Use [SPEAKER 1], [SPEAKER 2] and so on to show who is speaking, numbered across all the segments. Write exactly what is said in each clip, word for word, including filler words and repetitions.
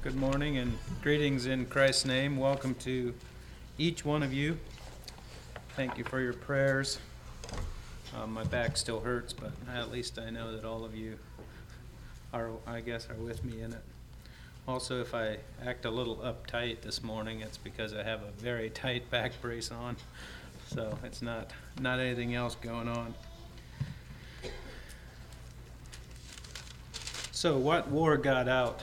[SPEAKER 1] Good morning and greetings in Christ's name. Welcome to each one of you. Thank you for your prayers. Um, my back still hurts, but at least I know that all of you are, I guess, are with me in it. Also, if I act a little uptight this morning, it's because I have a very tight back brace on. So it's not, not anything else going on. So what wore God out?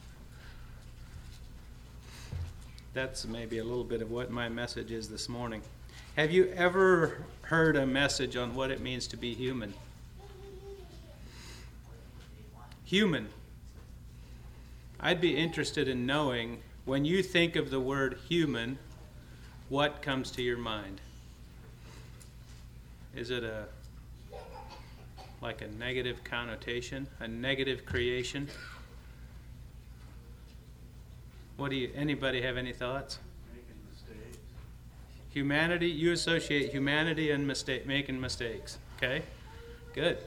[SPEAKER 1] That's maybe a little bit of what my message is this morning. Have you ever heard a message on what it means to be human? Human. I'd be interested in knowing, when you think of the word human, what comes to your mind? Is it a like a negative connotation, a negative creation? What do you, anybody have any thoughts?
[SPEAKER 2] Making mistakes.
[SPEAKER 1] Humanity, you associate humanity and mistake, making mistakes. Okay? Good.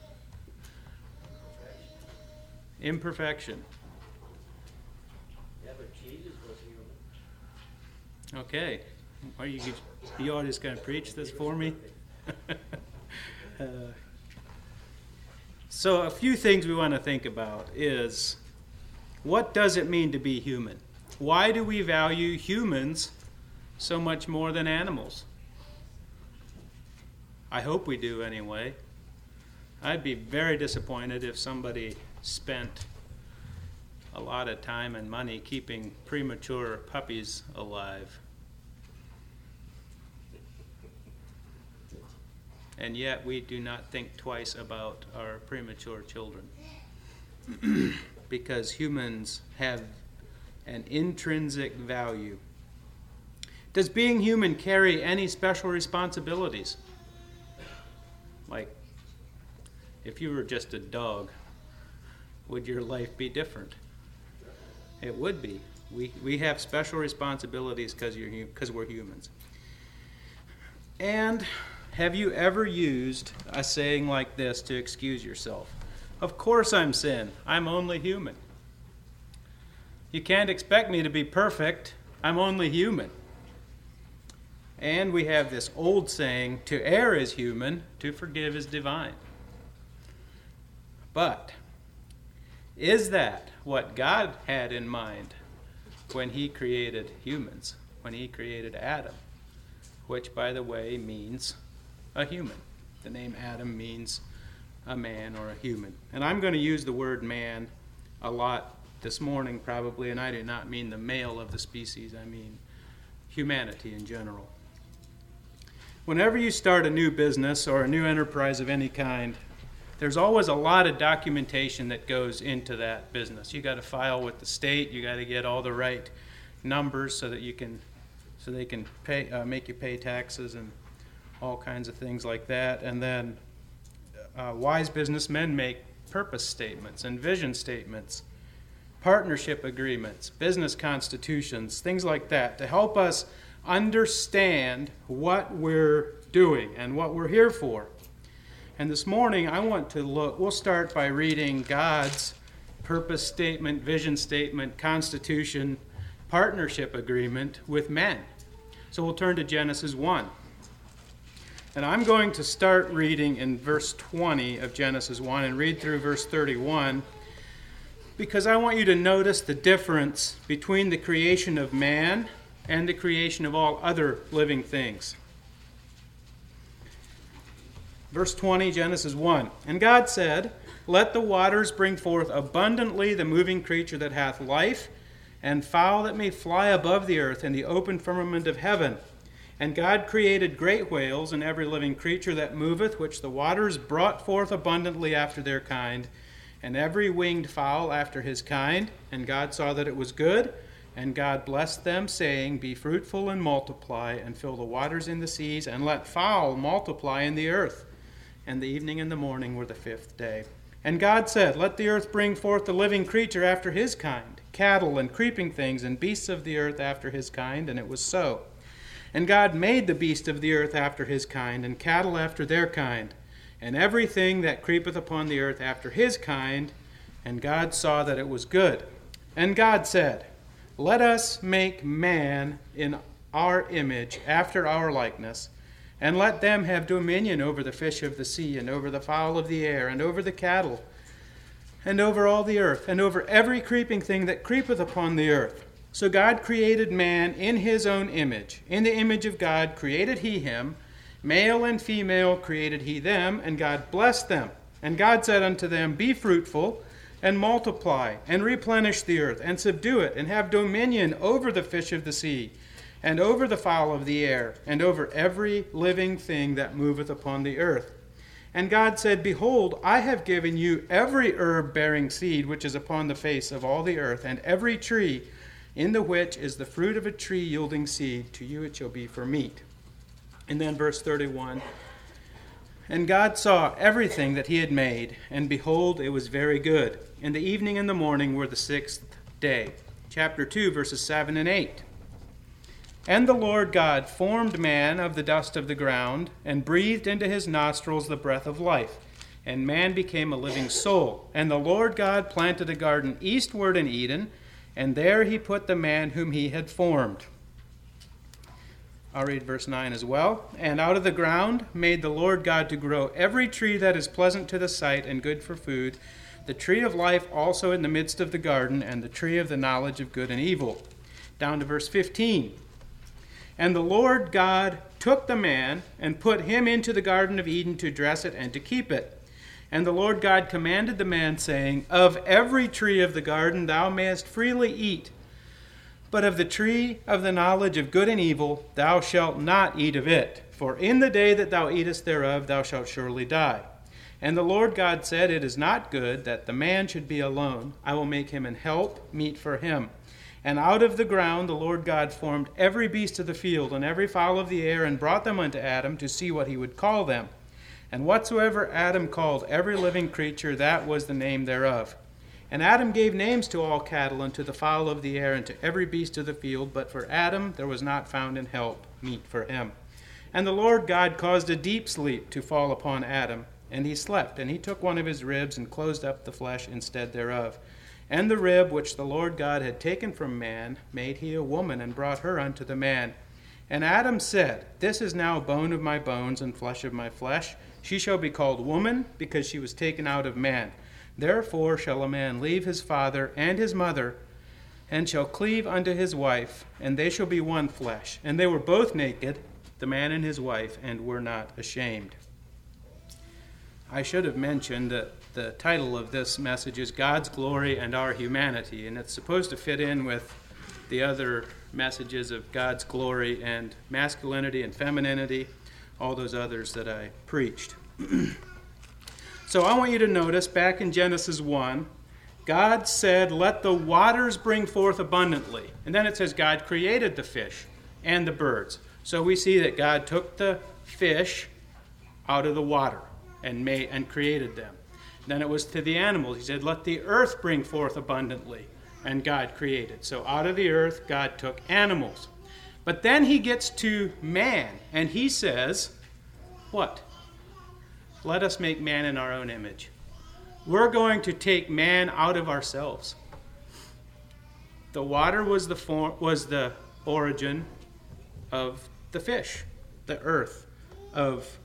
[SPEAKER 1] Imperfection.
[SPEAKER 2] Yeah, but Jesus was human.
[SPEAKER 1] Okay. Are you, you all just going to preach this for me? uh, so a few things we want to think about is, what does it mean to be human? Why do we value humans so much more than animals? I hope we do anyway. I'd be very disappointed if somebody spent a lot of time and money keeping premature puppies alive. And yet we do not think twice about our premature children. Because humans have an intrinsic value. Does being human carry any special responsibilities? Like, if you were just a dog, would your life be different? It would be. We we have special responsibilities because you're because we're humans. And have you ever used a saying like this to excuse yourself? Of course I'm sin. I'm only human. You can't expect me to be perfect. I'm only human. And we have this old saying, to err is human, to forgive is divine. But is that what God had in mind when he created humans, when he created Adam, which, by the way, means a human? The name Adam means a man or a human. And I'm going to use the word man a lot this morning probably, and I do not mean the male of the species, I mean humanity in general. Whenever you start a new business or a new enterprise of any kind, there's always a lot of documentation that goes into that business. You got to file with the state, you got to get all the right numbers so that you can so they can pay uh, make you pay taxes and all kinds of things like that. And then Uh, wise businessmen make purpose statements and vision statements, partnership agreements, business constitutions, things like that, to help us understand what we're doing and what we're here for. And this morning I want to look, we'll start by reading God's purpose statement, vision statement, constitution, partnership agreement with men. So we'll turn to Genesis one. And I'm going to start reading in verse twenty of Genesis one and read through verse thirty-one, because I want you to notice the difference between the creation of man and the creation of all other living things. Verse twenty, Genesis one. And God said, let the waters bring forth abundantly the moving creature that hath life, and fowl that may fly above the earth in the open firmament of heaven. And God created great whales and every living creature that moveth, which the waters brought forth abundantly after their kind, and every winged fowl after his kind. And God saw that it was good. And God blessed them, saying, be fruitful and multiply, and fill the waters in the seas, and let fowl multiply in the earth. And the evening and the morning were the fifth day. And God said, let the earth bring forth the living creature after his kind, cattle and creeping things, and beasts of the earth after his kind. And it was so. And God made the beast of the earth after his kind, and cattle after their kind, and everything that creepeth upon the earth after his kind. And God saw that it was good. And God said, "Let us make man in our image, after our likeness, and let them have dominion over the fish of the sea, and over the fowl of the air, and over the cattle, and over all the earth, and over every creeping thing that creepeth upon the earth." So God created man in his own image. In the image of God created he him. Male and female created he them, and God blessed them. And God said unto them, "Be fruitful, and multiply, and replenish the earth, and subdue it, and have dominion over the fish of the sea, and over the fowl of the air, and over every living thing that moveth upon the earth." And God said, "Behold, I have given you every herb bearing seed which is upon the face of all the earth, and every tree in the which is the fruit of a tree yielding seed, to you it shall be for meat." And then verse thirty-one, "And God saw everything that he had made, and behold, it was very good. And the evening and the morning were the sixth day." Chapter two, verses seven and eight. "And the Lord God formed man of the dust of the ground, and breathed into his nostrils the breath of life. And man became a living soul. And the Lord God planted a garden eastward in Eden, and there he put the man whom he had formed." I'll read verse nine as well. "And out of the ground made the Lord God to grow every tree that is pleasant to the sight and good for food, the tree of life also in the midst of the garden, and the tree of the knowledge of good and evil." Down to verse fifteen. "And the Lord God took the man and put him into the garden of Eden to dress it and to keep it. And the Lord God commanded the man, saying, Of every tree of the garden thou mayest freely eat, but of the tree of the knowledge of good and evil thou shalt not eat of it. For in the day that thou eatest thereof thou shalt surely die. And the Lord God said, It is not good that the man should be alone. I will make him an help meet for him. And out of the ground the Lord God formed every beast of the field and every fowl of the air, and brought them unto Adam to see what he would call them. And whatsoever Adam called every living creature, that was the name thereof. And Adam gave names to all cattle, and to the fowl of the air, and to every beast of the field. But for Adam there was not found an help meet for him. And the Lord God caused a deep sleep to fall upon Adam. And he slept, and he took one of his ribs, and closed up the flesh instead thereof. And the rib which the Lord God had taken from man made he a woman, and brought her unto the man. And Adam said, This is now bone of my bones, and flesh of my flesh. She shall be called woman, because she was taken out of man. Therefore shall a man leave his father and his mother, and shall cleave unto his wife, and they shall be one flesh. And they were both naked, the man and his wife, and were not ashamed." I should have mentioned that the title of this message is God's Glory and Our Humanity, and it's supposed to fit in with the other messages of God's glory and masculinity and femininity, all those others that I preached. So I want you to notice back in Genesis one, God said, Let the waters bring forth abundantly. And then it says God created the fish and the birds. So we see that God took the fish out of the water and made and created them. Then it was to the animals. He said, Let the earth bring forth abundantly. And God created. So out of the earth, God took animals. But then he gets to man, and he says, what? Let us make man in our own image. We're going to take man out of ourselves. The water was the form, was the origin of the fish, the earth, of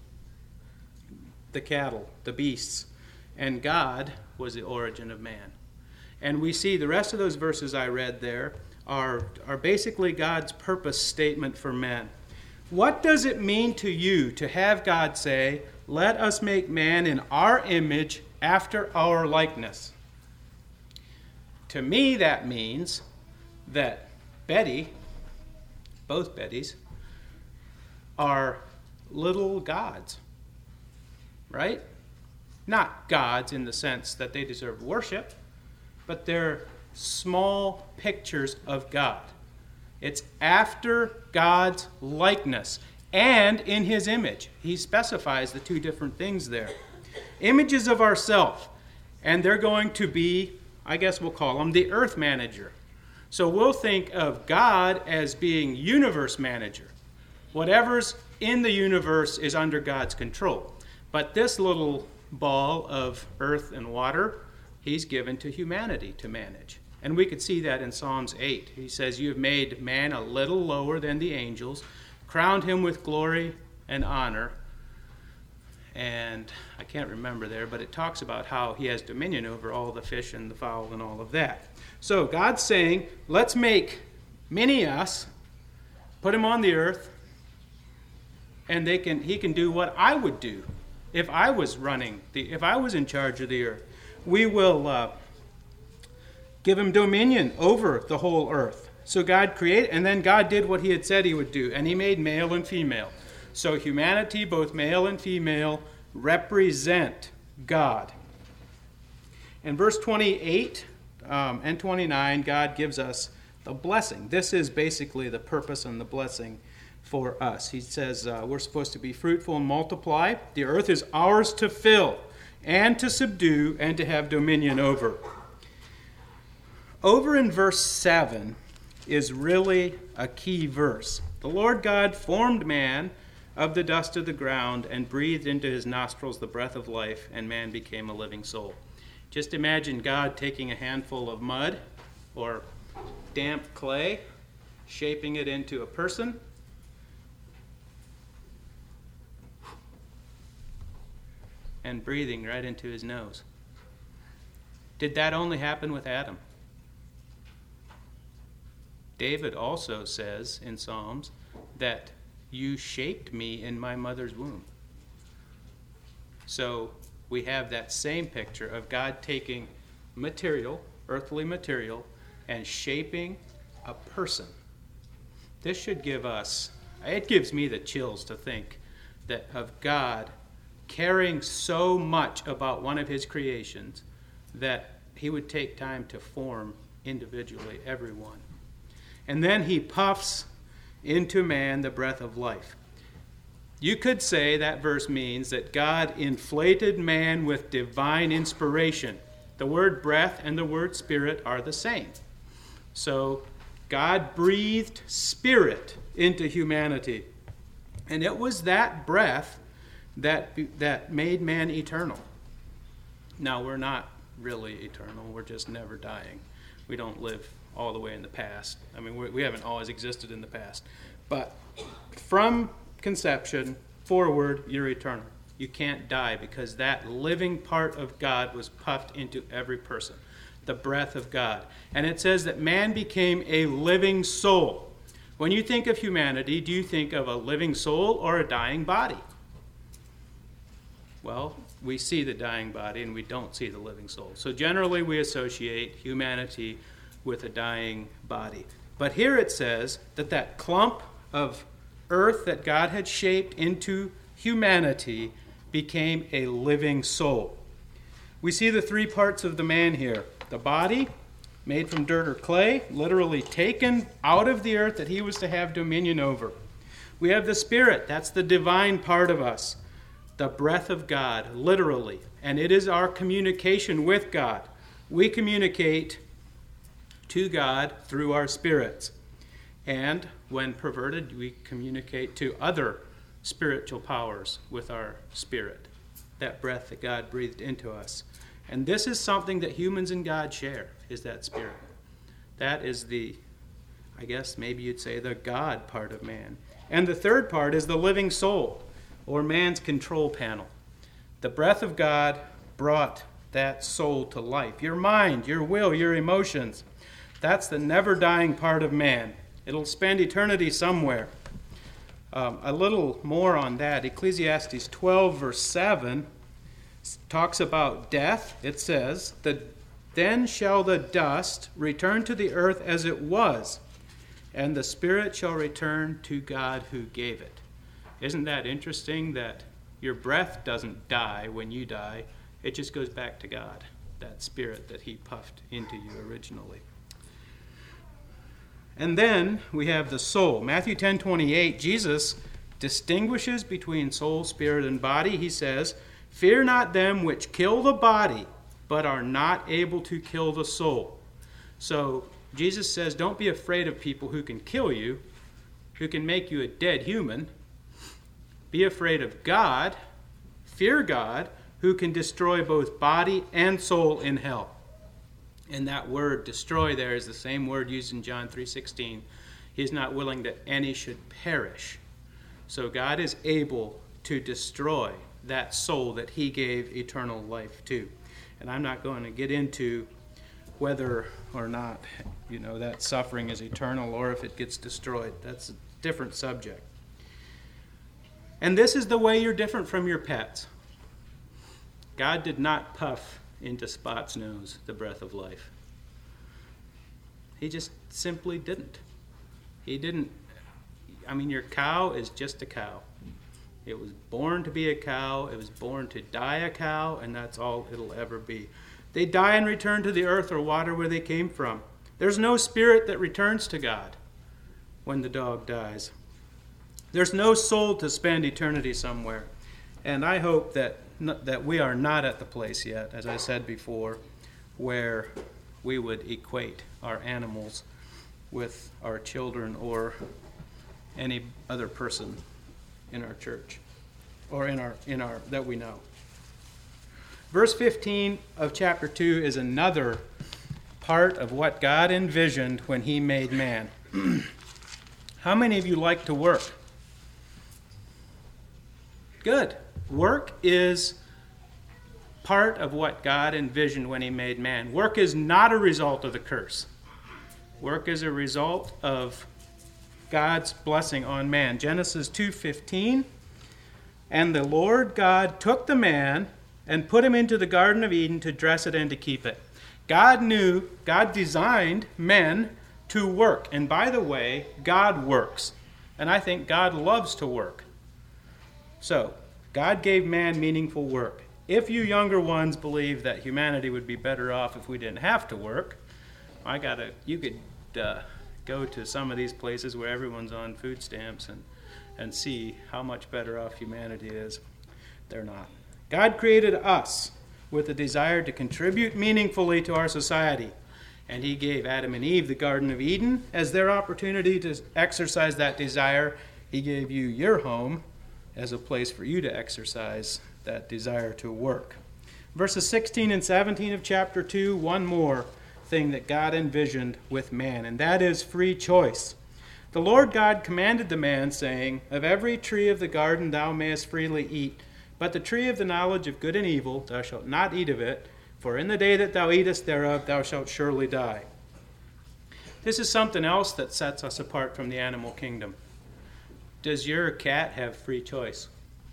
[SPEAKER 1] the cattle, the beasts, and God was the origin of man. And we see the rest of those verses I read there are, are basically God's purpose statement for men. What does it mean to you to have God say, Let us make man in our image after our likeness? To me, that means that Betty, both Bettys, are little gods, right? Not gods in the sense that they deserve worship, but they're small pictures of God. It's after God's likeness and in his image. He specifies the two different things there. Images of ourselves, and they're going to be, I guess we'll call them the earth manager. So we'll think of God as being universe manager. Whatever's in the universe is under God's control. But this little ball of earth and water, he's given to humanity to manage. And we could see that in Psalms eight. He says, you have made man a little lower than the angels, crowned him with glory and honor. And I can't remember there, but it talks about how he has dominion over all the fish and the fowl and all of that. So God's saying, let's make many us, put him on the earth, and they can he can do what I would do if I was running, the if I was in charge of the earth. We will uh, give him dominion over the whole earth. So God created, and then God did what he had said he would do, and he made male and female. So humanity, both male and female, represent God. In verse twenty-eight um, and twenty-nine, God gives us the blessing. This is basically the purpose and the blessing for us. He says uh, we're supposed to be fruitful and multiply. The earth is ours to fill and to subdue and to have dominion over. Over in verse seven is really a key verse. The Lord God formed man of the dust of the ground and breathed into his nostrils the breath of life, and man became a living soul. Just imagine God taking a handful of mud or damp clay, shaping it into a person, and breathing right into his nose. Did that only happen with Adam? David also says in Psalms that you shaped me in my mother's womb. So we have that same picture of God taking material, earthly material, and shaping a person. This should give us, it gives me the chills to think that of God caring so much about one of his creations that he would take time to form individually everyone. And then he puffs into man the breath of life. You could say that verse means that God inflated man with divine inspiration. The word breath and the word spirit are the same. So God breathed spirit into humanity. And it was that breath that, that made man eternal. Now, we're not really eternal. We're just never dying. We don't live all the way in the past. I mean, we, we haven't always existed in the past. But from conception forward, you're eternal. You can't die because that living part of God was puffed into every person, the breath of God. And it says that man became a living soul. When you think of humanity, do you think of a living soul or a dying body? Well, we see the dying body and we don't see the living soul. So generally we associate humanity with a dying body. But here it says that that clump of earth that God had shaped into humanity became a living soul. We see the three parts of the man here. The body, made from dirt or clay, literally taken out of the earth that he was to have dominion over. We have the spirit, that's the divine part of us. The breath of God, literally. And it is our communication with God. We communicate to God through our spirits. And when perverted, we communicate to other spiritual powers with our spirit, that breath that God breathed into us. And this is something that humans and God share, is that spirit. That is the, I guess maybe you'd say, the God part of man. And the third part is the living soul, or man's control panel. The breath of God brought that soul to life. Your mind, your will, your emotions. That's the never-dying part of man. It'll spend eternity somewhere. Um, a little more on that. Ecclesiastes twelve, verse seven, talks about death. It says, "Then shall the dust return to the earth as it was, and the spirit shall return to God who gave it." Isn't that interesting that your breath doesn't die when you die? It just goes back to God, that spirit that he puffed into you originally. And then we have the soul. Matthew ten twenty-eight, Jesus distinguishes between soul, spirit, and body. He says, "Fear not them which kill the body, but are not able to kill the soul." So Jesus says, don't be afraid of people who can kill you, who can make you a dead human. Be afraid of God, fear God, who can destroy both body and soul in hell. And that word destroy there is the same word used in John three sixteen. He's not willing that any should perish. So God is able to destroy that soul that he gave eternal life to. And I'm not going to get into whether or not, you know, that suffering is eternal or if it gets destroyed. That's a different subject. And this is the way you're different from your pets. God did not puff into Spot's nose the breath of life. He just simply didn't. He didn't. I mean, your cow is just a cow. It was born to be a cow. It was born to die a cow, and that's all it'll ever be. They die and return to the earth or water where they came from. There's no spirit that returns to God when the dog dies. There's no soul to spend eternity somewhere. And I hope that that we are not at the place yet, as I said before, where we would equate our animals with our children or any other person in our church or in our in our that we know. Verse fifteen of chapter two is another part of what God envisioned when he made man. How many of you like to work? Good. Work is part of what God envisioned when he made man. Work is not a result of the curse. Work is a result of God's blessing on man. Genesis two fifteen, and the Lord God took the man and put him into the Garden of Eden to dress it and to keep it. God knew, God designed men to work. And by the way, God works. And I think God loves to work. So, God gave man meaningful work. If you younger ones believe that humanity would be better off if we didn't have to work, I gotta, you could uh, go to some of these places where everyone's on food stamps and, and see how much better off humanity is. They're not. God created us with a desire to contribute meaningfully to our society. And he gave Adam and Eve the Garden of Eden as their opportunity to exercise that desire. He gave you your home as a place for you to exercise that desire to work. Verses sixteen and seventeen of chapter two, one more thing that God envisioned with man, and that is free choice. The Lord God commanded the man, saying, "Of every tree of the garden thou mayest freely eat, but the tree of the knowledge of good and evil thou shalt not eat of it, for in the day that thou eatest thereof thou shalt surely die." This is something else that sets us apart from the animal kingdom. Does your cat have free choice?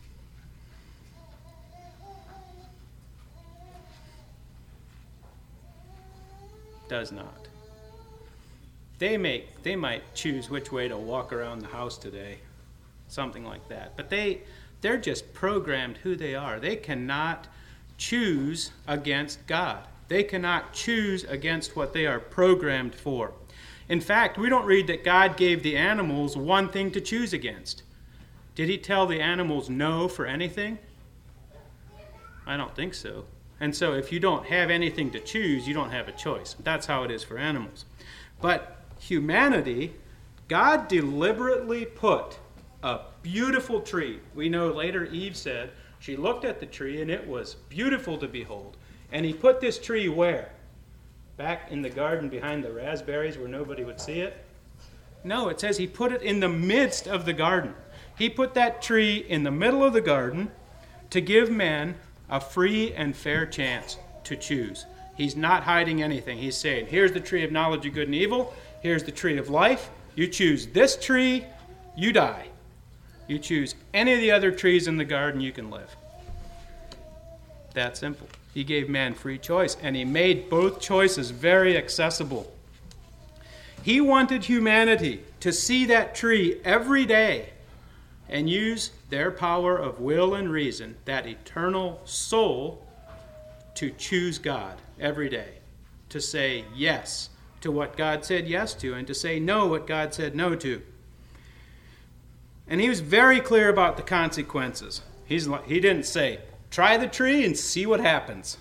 [SPEAKER 1] Does not. They make they might choose which way to walk around the house today, something like that. But they they're just programmed who they are. They cannot choose against God. They cannot choose against what they are programmed for. In fact, we don't read that God gave the animals one thing to choose against. Did he tell the animals no for anything? I don't think so. And so if you don't have anything to choose, you don't have a choice. That's how it is for animals. But humanity, God deliberately put a beautiful tree. We know later Eve said she looked at the tree and it was beautiful to behold. And he put this tree where? Back in the garden behind the raspberries where nobody would see it? No, it says he put it in the midst of the garden. He put that tree in the middle of the garden to give men a free and fair chance to choose. He's not hiding anything. He's saying, here's the tree of knowledge of good and evil. Here's the tree of life. You choose this tree, you die. You choose any of the other trees in the garden, you can live. That simple. He gave man free choice, and he made both choices very accessible. He wanted humanity to see that tree every day and use their power of will and reason, that eternal soul, to choose God every day, to say yes to what God said yes to, and to say no what God said no to. And he was very clear about the consequences. He's, he didn't say, try the tree and see what happens.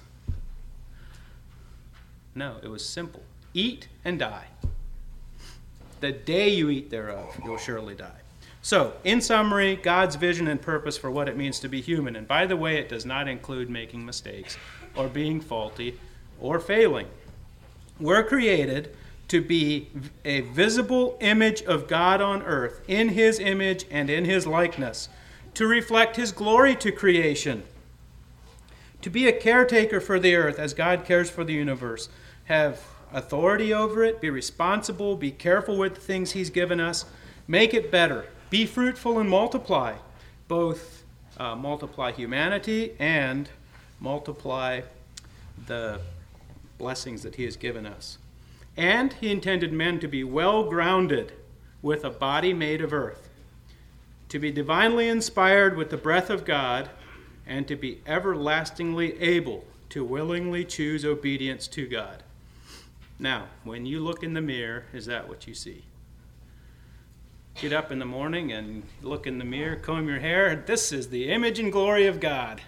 [SPEAKER 1] No, it was simple. Eat and die. The day you eat thereof, you'll surely die. So, in summary, God's vision and purpose for what it means to be human. And by the way, it does not include making mistakes or being faulty or failing. We're created to be a visible image of God on earth, in his image and in his likeness, to reflect his glory to creation, to be a caretaker for the earth as God cares for the universe, have authority over it, be responsible, be careful with the things he's given us, make it better, be fruitful and multiply, both uh, multiply humanity and multiply the blessings that he has given us. And he intended men to be well-grounded with a body made of earth, to be divinely inspired with the breath of God, and to be everlastingly able to willingly choose obedience to God. Now, when you look in the mirror, is that what you see? Get up in the morning and look in the mirror, comb your hair. This is the image and glory of God.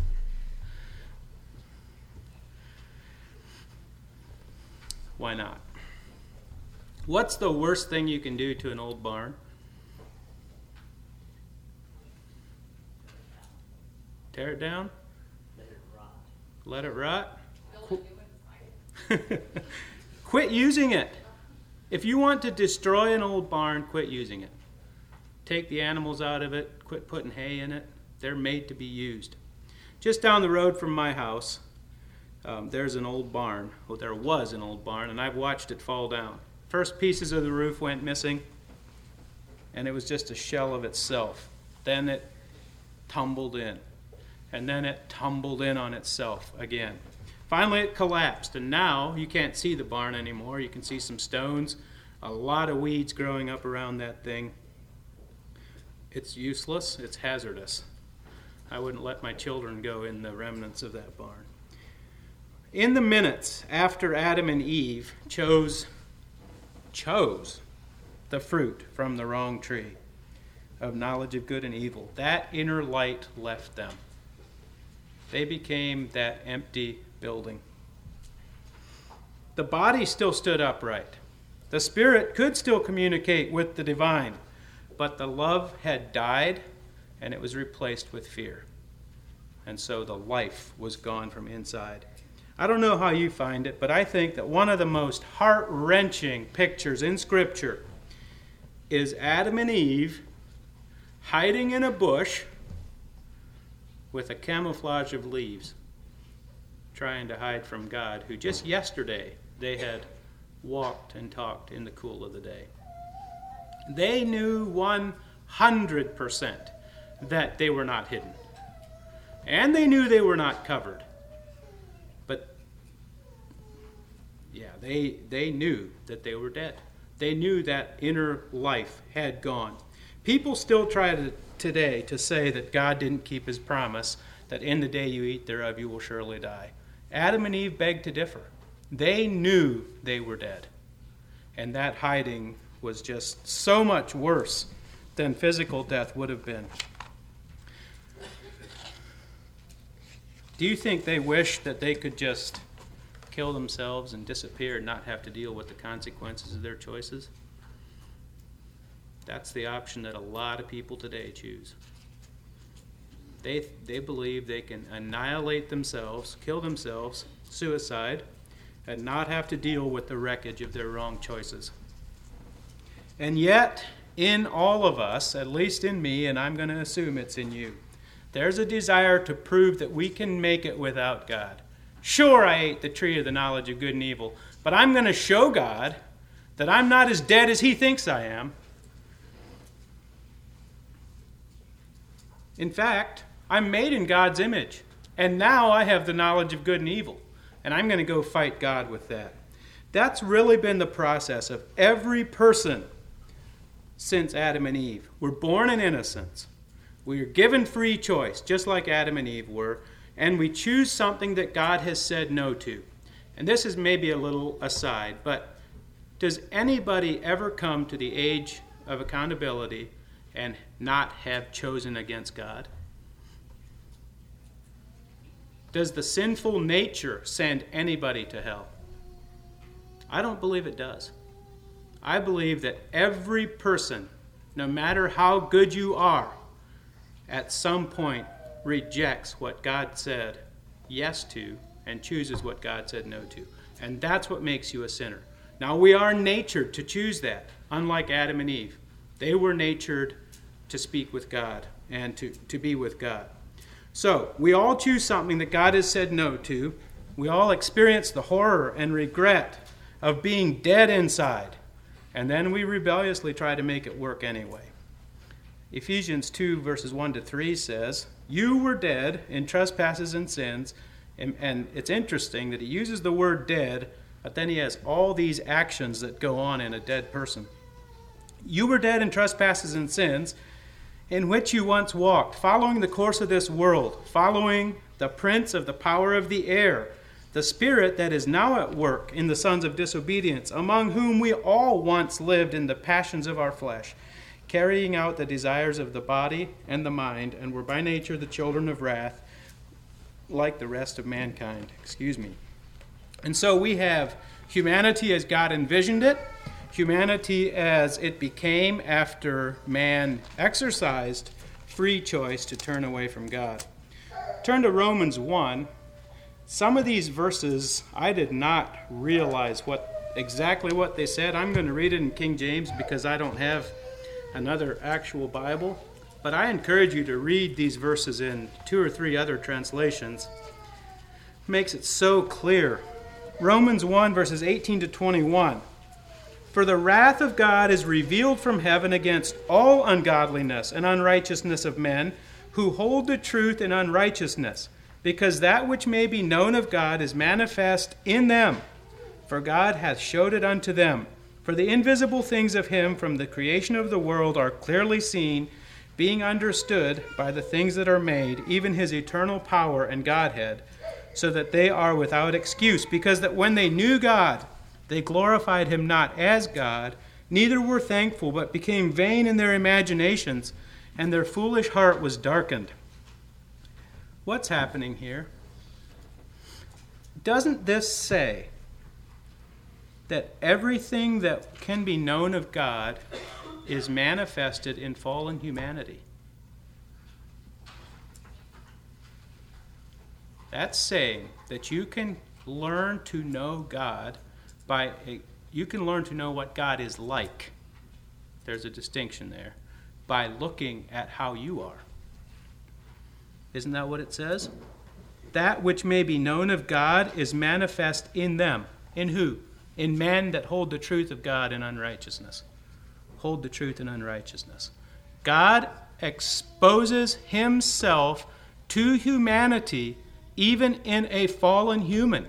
[SPEAKER 1] Why not? What's the worst thing you can do to an old barn? Tear it down?
[SPEAKER 2] Let it rot.
[SPEAKER 1] Let it rot? Qu- Quit using it. If you want to destroy an old barn, quit using it. Take the animals out of it. Quit putting hay in it. They're made to be used. Just down the road from my house, um, there's an old barn. Well, there was an old barn, and I've watched it fall down. First pieces of the roof went missing, and it was just a shell of itself. Then it tumbled in, and then it tumbled in on itself again. Finally, it collapsed, and now you can't see the barn anymore. You can see some stones, a lot of weeds growing up around that thing. It's useless. It's hazardous. I wouldn't let my children go in the remnants of that barn. In the minutes after Adam and Eve chose, chose the fruit from the wrong tree of knowledge of good and evil, that inner light left them. They became that empty building. The body still stood upright. The spirit could still communicate with the divine, but the love had died and it was replaced with fear. And so the life was gone from inside. I don't know how you find it, but I think that one of the most heart-wrenching pictures in Scripture is Adam and Eve hiding in a bush with a camouflage of leaves, trying to hide from God, who just yesterday they had walked and talked in the cool of the day. They knew one hundred percent that they were not hidden. And they knew they were not covered. But, yeah, they, they knew that they were dead. They knew that inner life had gone. People still try to, today to say that God didn't keep his promise, that in the day you eat thereof you will surely die. Adam and Eve begged to differ. They knew they were dead. And that hiding was just so much worse than physical death would have been. Do you think they wished that they could just kill themselves and disappear and not have to deal with the consequences of their choices? That's the option that a lot of people today choose. They, they believe they can annihilate themselves, kill themselves, suicide, and not have to deal with the wreckage of their wrong choices. And yet, in all of us, at least in me, and I'm going to assume it's in you, there's a desire to prove that we can make it without God. Sure, I ate the tree of the knowledge of good and evil, but I'm going to show God that I'm not as dead as he thinks I am. In fact, I'm made in God's image, and now I have the knowledge of good and evil, and I'm going to go fight God with that. That's really been the process of every person since Adam and Eve. We're born in innocence. We are given free choice, just like Adam and Eve were, and we choose something that God has said no to. And this is maybe a little aside, but does anybody ever come to the age of accountability and not have chosen against God? Does the sinful nature send anybody to hell? I don't believe it does. I believe that every person, no matter how good you are, at some point rejects what God said yes to and chooses what God said no to. And that's what makes you a sinner. Now, we are natured to choose that, unlike Adam and Eve. They were natured to speak with God and to, to be with God. So, we all choose something that God has said no to. We all experience the horror and regret of being dead inside. And then we rebelliously try to make it work anyway. Ephesians two, verses one to three says, "You were dead in trespasses and sins." And, and it's interesting that he uses the word dead, but then he has all these actions that go on in a dead person. "You were dead in trespasses and sins, in which you once walked, following the course of this world, following the prince of the power of the air, the spirit that is now at work in the sons of disobedience, among whom we all once lived in the passions of our flesh, carrying out the desires of the body and the mind, and were by nature the children of wrath, like the rest of mankind." Excuse me. And so we have humanity as God envisioned it, humanity as it became after man exercised free choice to turn away from God. Turn to Romans one. Some of these verses, I did not realize what exactly what they said. I'm going to read it in King James because I don't have another actual Bible. But I encourage you to read these verses in two or three other translations. It makes it so clear. Romans one, verses eighteen to twenty-one. "For the wrath of God is revealed from heaven against all ungodliness and unrighteousness of men who hold the truth in unrighteousness, because that which may be known of God is manifest in them. For God hath showed it unto them. For the invisible things of him from the creation of the world are clearly seen, being understood by the things that are made, even his eternal power and Godhead, so that they are without excuse, because that when they knew God, they glorified him not as God, neither were thankful, but became vain in their imaginations, and their foolish heart was darkened." What's happening here? Doesn't this say that everything that can be known of God is manifested in fallen humanity? That's saying that you can learn to know God by a, you can learn to know what God is like. There's a distinction there. By looking at how you are. Isn't that what it says? That which may be known of God is manifest in them. In who? In men that hold the truth of God in unrighteousness. Hold the truth in unrighteousness. God exposes himself to humanity even in a fallen human.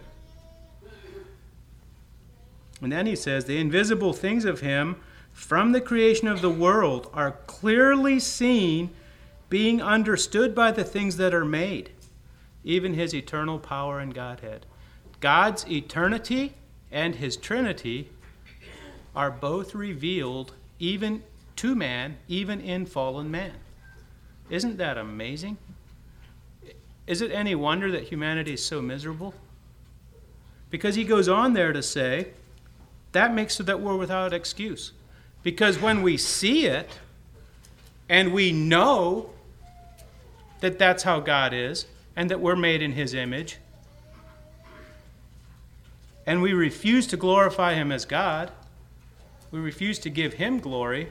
[SPEAKER 1] And then he says, "The invisible things of him from the creation of the world are clearly seen, being understood by the things that are made, even his eternal power and Godhead." God's eternity and his Trinity are both revealed even to man, even in fallen man. Isn't that amazing? Is it any wonder that humanity is so miserable? Because he goes on there to say, that makes it that we're without excuse. Because when we see it, and we know that that's how God is, and that we're made in his image, and we refuse to glorify him as God, we refuse to give him glory,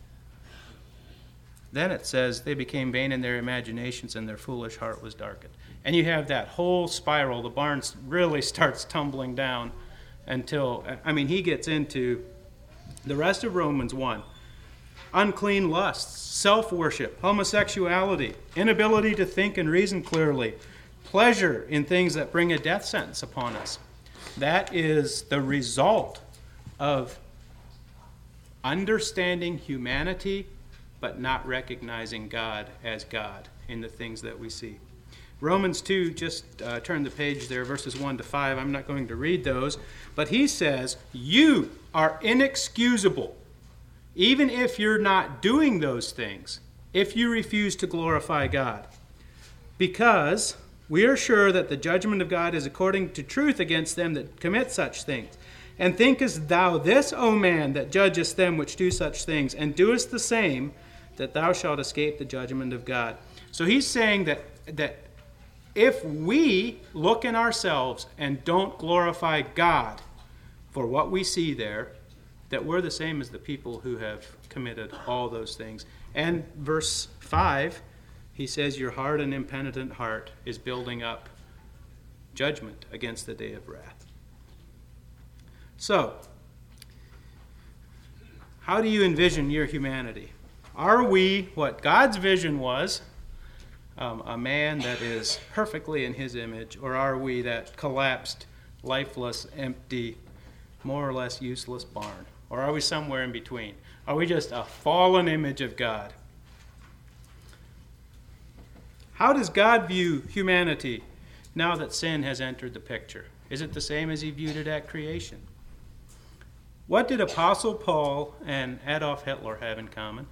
[SPEAKER 1] then it says they became vain in their imaginations and their foolish heart was darkened. And you have that whole spiral. The barn really starts tumbling down until, I mean, he gets into the rest of Romans one. Unclean lusts, self-worship, homosexuality, inability to think and reason clearly, pleasure in things that bring a death sentence upon us. That is the result of understanding humanity but not recognizing God as God in the things that we see. Romans two, just uh, turn the page there, verses one to five. I'm not going to read those. But he says, you are inexcusable, even if you're not doing those things, if you refuse to glorify God. Because we are sure that the judgment of God is according to truth against them that commit such things. And thinkest thou this, O man, that judgest them which do such things, and doest the same, that thou shalt escape the judgment of God. So he's saying that that if we look in ourselves and don't glorify God for what we see there, that we're the same as the people who have committed all those things. And verse five, he says, your hard and impenitent heart is building up judgment against the day of wrath. So, how do you envision your humanity? Are we what God's vision was, um, a man that is perfectly in his image, or are we that collapsed, lifeless, empty, more or less useless barn? Or are we somewhere in between? Are we just a fallen image of God? How does God view humanity now that sin has entered the picture? Is it the same as he viewed it at creation? What did Apostle Paul and Adolf Hitler have in common?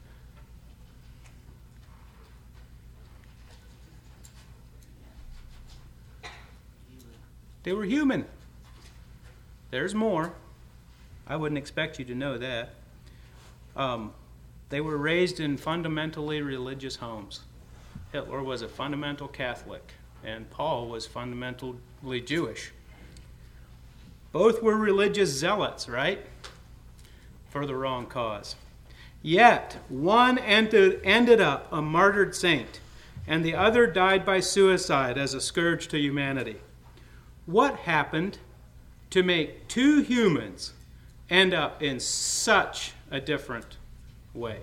[SPEAKER 1] They were human. There's more. I wouldn't expect you to know that. Um, they were raised in fundamentally religious homes. Hitler was a fundamental Catholic, and Paul was fundamentally Jewish. Both were religious zealots, right? For the wrong cause. Yet, one ended, ended up a martyred saint, and the other died by suicide as a scourge to humanity. What happened to make two humans end up in such a different way?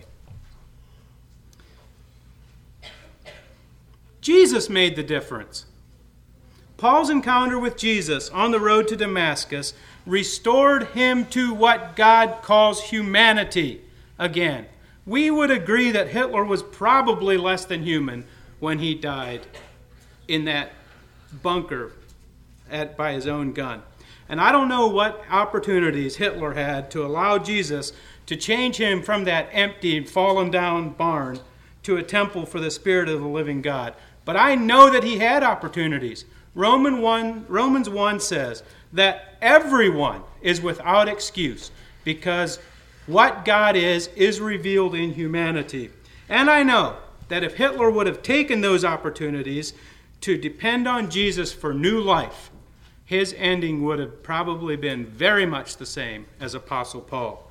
[SPEAKER 1] Jesus made the difference. Paul's encounter with Jesus on the road to Damascus restored him to what God calls humanity again. We would agree that Hitler was probably less than human when he died in that bunker at, by his own gun. And I don't know what opportunities Hitler had to allow Jesus to change him from that empty, fallen down barn to a temple for the Spirit of the living God. But I know that he had opportunities. Roman one, Romans one says that everyone is without excuse because what God is, is revealed in humanity. And I know that if Hitler would have taken those opportunities to depend on Jesus for new life, his ending would have probably been very much the same as Apostle Paul.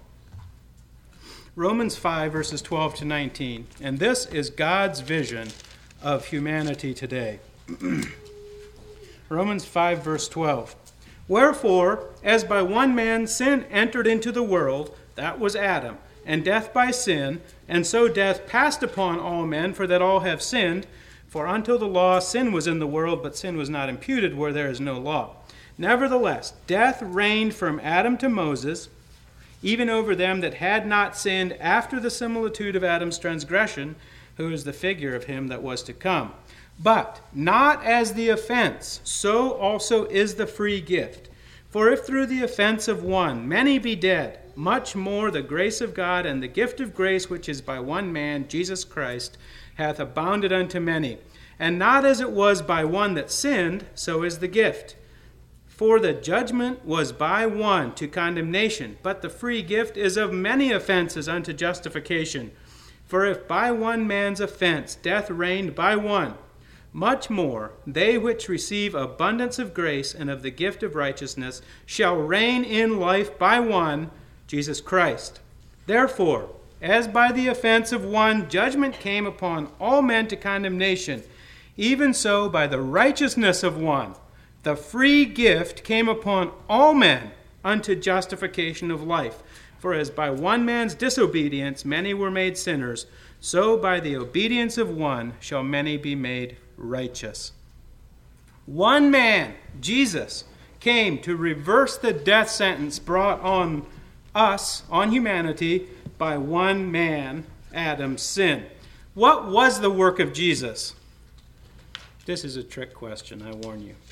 [SPEAKER 1] Romans five, verses twelve to nineteen. And this is God's vision of humanity today. Romans five, verse twelve. Wherefore, as by one man sin entered into the world, that was Adam, and death by sin, and so death passed upon all men, for that all have sinned. For until the law, sin was in the world, but sin was not imputed where there is no law. Nevertheless, death reigned from Adam to Moses, even over them that had not sinned after the similitude of Adam's transgression, who is the figure of him that was to come. But not as the offense, so also is the free gift. For if through the offense of one many be dead, much more the grace of God and the gift of grace which is by one man, Jesus Christ, hath abounded unto many. And not as it was by one that sinned, so is the gift. For the judgment was by one to condemnation, but the free gift is of many offenses unto justification. For if by one man's offense death reigned by one, much more they which receive abundance of grace and of the gift of righteousness shall reign in life by one, Jesus Christ. Therefore, as by the offense of one judgment came upon all men to condemnation, even so by the righteousness of one the free gift came upon all men unto justification of life. For as by one man's disobedience many were made sinners, so by the obedience of one shall many be made righteous. One man, Jesus, came to reverse the death sentence brought on us, on humanity, by one man, Adam's sin. What was the work of Jesus? This is a trick question, I warn you.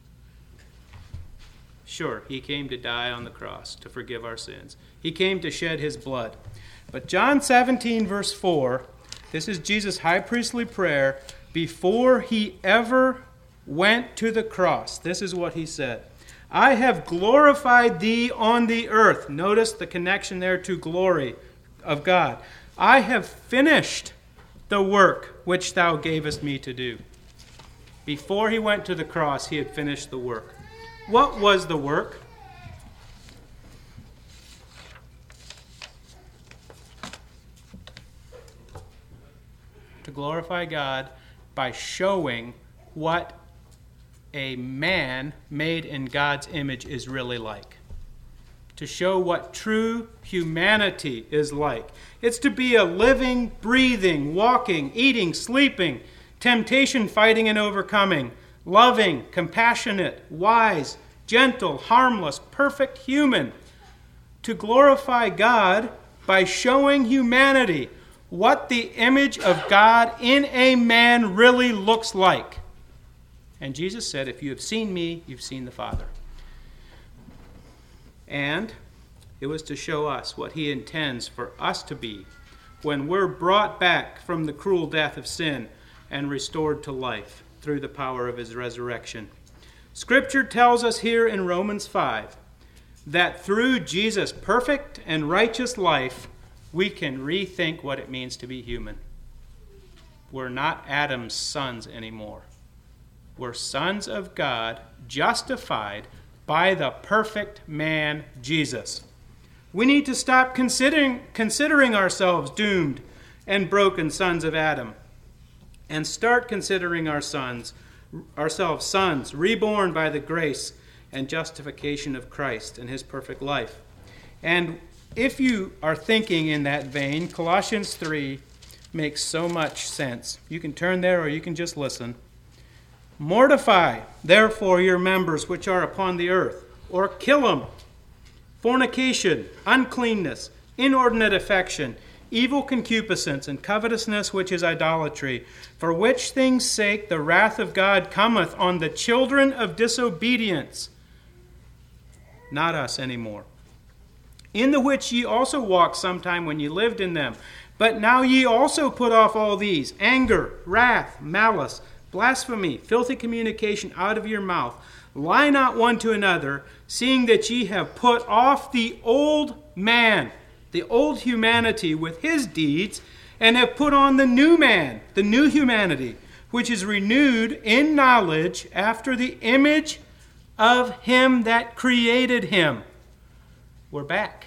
[SPEAKER 1] Sure, he came to die on the cross to forgive our sins. He came to shed his blood. But John seventeen, verse four, this is Jesus' high priestly prayer before he ever went to the cross. This is what he said. I have glorified thee on the earth. Notice the connection there to glory of God. I have finished the work which thou gavest me to do. Before he went to the cross, he had finished the work. What was the work? To glorify God by showing what a man made in God's image is really like. To show what true humanity is like. It's to be a living, breathing, walking, eating, sleeping, temptation fighting and overcoming, loving, compassionate, wise, gentle, harmless, perfect human. To glorify God by showing humanity what the image of God in a man really looks like. And Jesus said, if you have seen me, you've seen the Father. And it was to show us what he intends for us to be when we're brought back from the cruel death of sin and restored to life through the power of his resurrection. Scripture tells us here in Romans five that through Jesus' perfect and righteous life, we can rethink what it means to be human. We're not Adam's sons anymore. We're sons of God, justified by the perfect man, Jesus. We need to stop considering, considering ourselves doomed and broken sons of Adam and start considering our sons, ourselves sons, reborn by the grace and justification of Christ and his perfect life. And if you are thinking in that vein, Colossians three makes so much sense. You can turn there or you can just listen. Mortify, therefore, your members which are upon the earth, or kill them. Fornication, uncleanness, inordinate affection, evil concupiscence, and covetousness, which is idolatry, for which things' sake the wrath of God cometh on the children of disobedience. Not us anymore. In the which ye also walked sometime when ye lived in them. But now ye also put off all these, anger, wrath, malice, blasphemy, filthy communication out of your mouth. Lie not one to another, seeing that ye have put off the old man, the old humanity with his deeds, and have put on the new man, the new humanity, which is renewed in knowledge after the image of him that created him. We're back.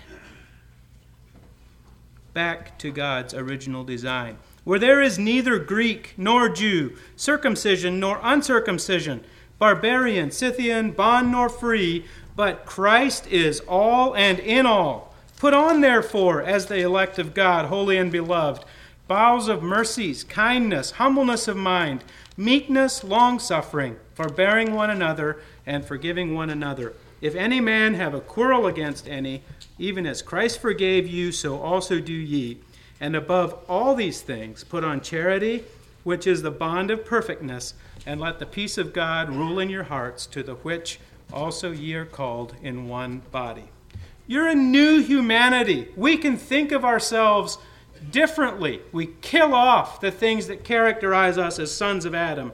[SPEAKER 1] Back to God's original design, where there is neither Greek nor Jew, circumcision nor uncircumcision, barbarian, Scythian, bond nor free, but Christ is all and in all. Put on, therefore, as the elect of God, holy and beloved, bowels of mercies, kindness, humbleness of mind, meekness, long-suffering, forbearing one another, and forgiving one another. If any man have a quarrel against any, even as Christ forgave you, so also do ye. And above all these things, put on charity, which is the bond of perfectness, and let the peace of God rule in your hearts, to the which also ye are called in one body. You're a new humanity. We can think of ourselves differently. We kill off the things that characterize us as sons of Adam,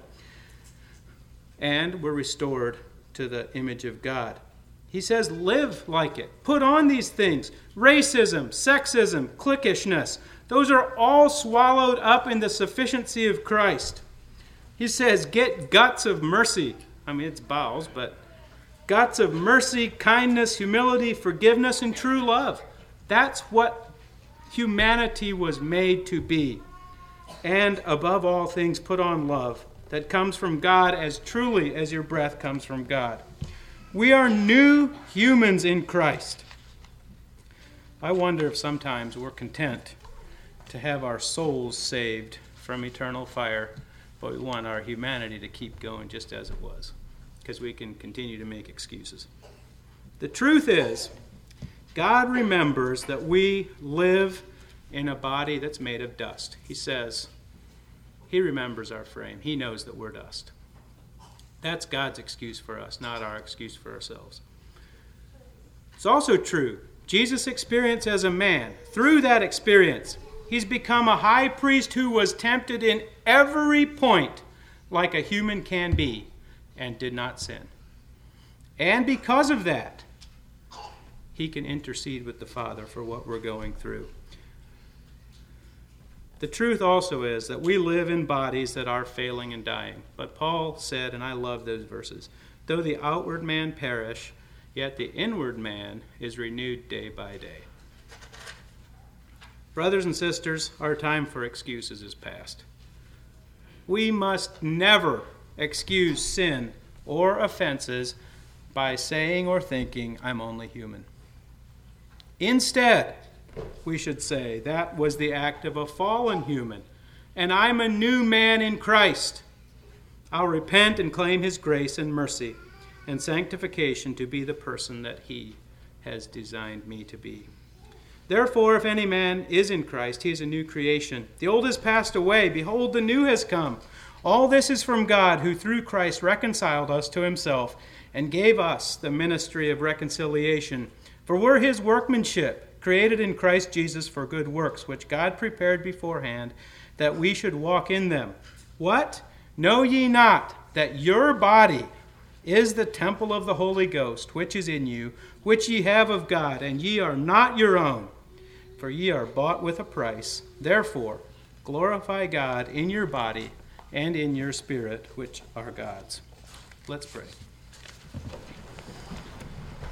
[SPEAKER 1] and we're restored to the image of God. He says, live like it. Put on these things. Racism, sexism, cliquishness. Those are all swallowed up in the sufficiency of Christ. He says, get guts of mercy. I mean, it's bowels, but guts of mercy, kindness, humility, forgiveness, and true love. That's what humanity was made to be. And above all things, put on love that comes from God as truly as your breath comes from God. We are new humans in Christ. I wonder if sometimes we're content to have our souls saved from eternal fire, but we want our humanity to keep going just as it was, because we can continue to make excuses. The truth is, God remembers that we live in a body that's made of dust. He says, He remembers our frame. He knows that we're dust. That's God's excuse for us, not our excuse for ourselves. It's also true. Jesus' experience as a man, through that experience, he's become a high priest who was tempted in every point like a human can be and did not sin. And because of that, he can intercede with the Father for what we're going through. The truth also is that we live in bodies that are failing and dying. But Paul said, and I love those verses, though the outward man perish, yet the inward man is renewed day by day. Brothers and sisters, our time for excuses is past. We must never excuse sin or offenses by saying or thinking, I'm only human. Instead, we should say, that was the act of a fallen human, and I'm a new man in Christ. I'll repent and claim his grace and mercy and sanctification to be the person that he has designed me to be. Therefore, if any man is in Christ, he is a new creation. The old has passed away. Behold, the new has come. All this is from God, who through Christ reconciled us to himself and gave us the ministry of reconciliation. For we're his workmanship, created in Christ Jesus for good works, which God prepared beforehand that we should walk in them. What? Know ye not that your body is the temple of the Holy Ghost, which is in you, which ye have of God, and ye are not your own, for ye are bought with a price. Therefore, glorify God in your body and in your spirit, which are God's. Let's pray.